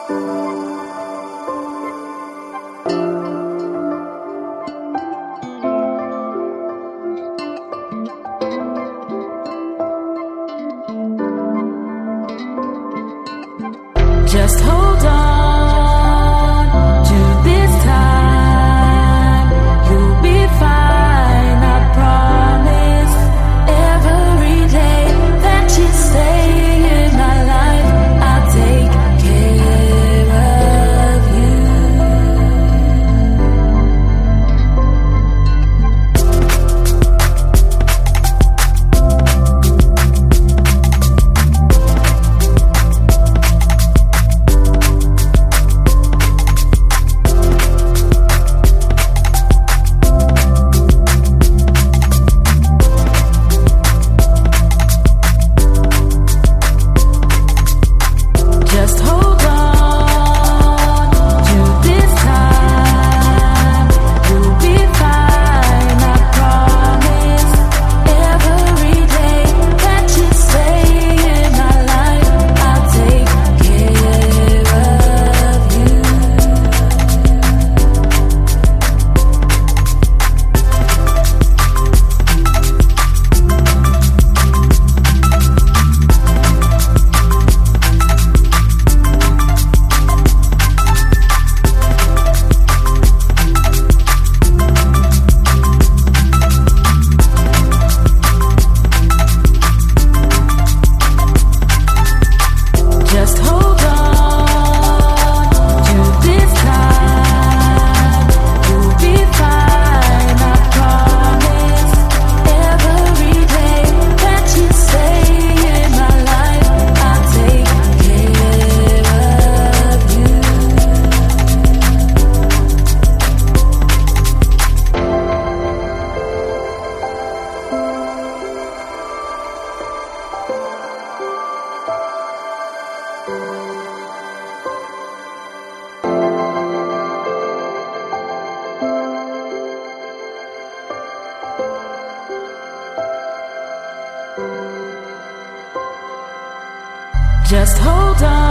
Just hold on to this time. You'll be fine, I promise. Every day that you stay in my life, I'll take care of you. Just hold on to this time. You'll be fine, I promise. Every day that you stay in my life, I'll take care of you. Just hold on to this time. You'll be fine, I promise. Every day that you stay in my life, I'll take care of you. Just hold on.